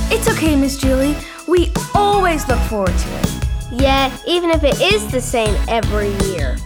It's okay, Miss Julie. We always look forward to it. Yeah, even if it is the same every year.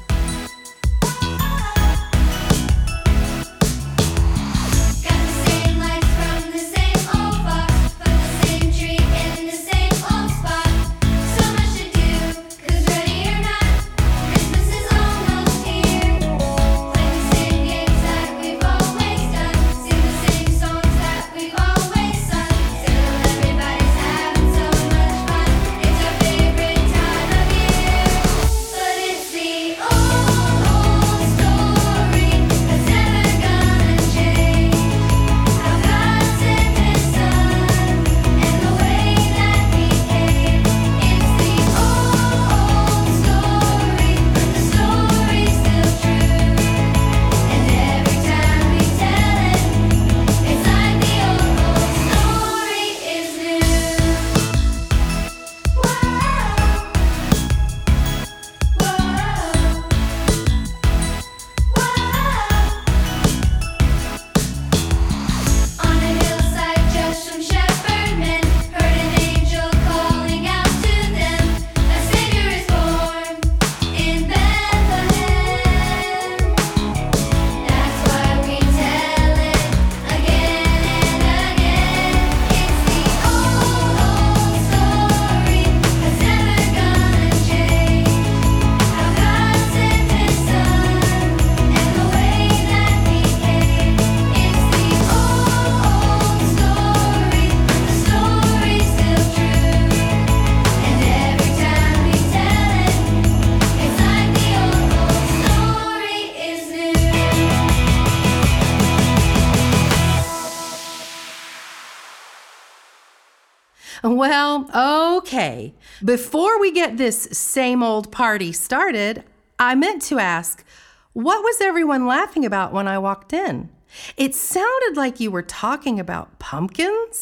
Well, okay. Before we get this same old party started, I meant to ask, what was everyone laughing about when I walked in? It sounded like you were talking about pumpkins.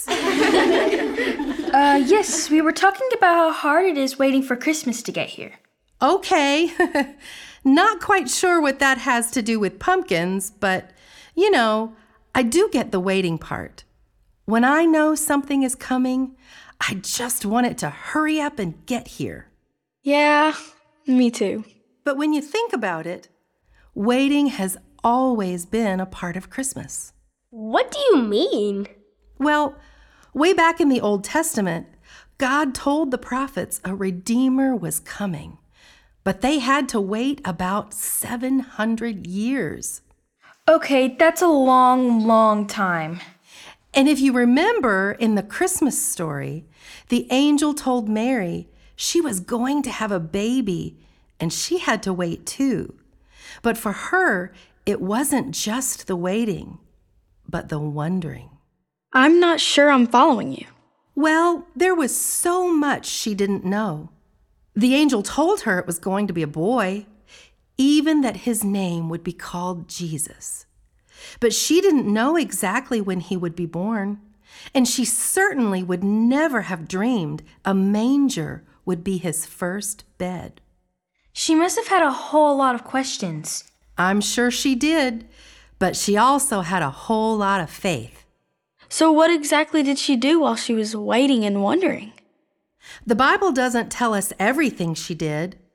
Yes, we were talking about how hard it is waiting for Christmas to get here. Okay. Not quite sure what that has to do with pumpkins, but, I do get the waiting part. When I know something is coming, I just want it to hurry up and get here. Yeah, me too. But when you think about it, waiting has always been a part of Christmas. What do you mean? Well, way back in the Old Testament, God told the prophets a Redeemer was coming, but they had to wait about 700 years. Okay, that's a long, long time. And if you remember in the Christmas story, the angel told Mary she was going to have a baby, and she had to wait too. But for her, it wasn't just the waiting, but the wondering. I'm not sure I'm following you. Well, there was so much she didn't know. The angel told her it was going to be a boy, even that his name would be called Jesus. But she didn't know exactly when he would be born, and she certainly would never have dreamed a manger would be his first bed. She must have had a whole lot of questions. I'm sure she did, but she also had a whole lot of faith. So what exactly did she do while she was waiting and wondering? The Bible doesn't tell us everything she did,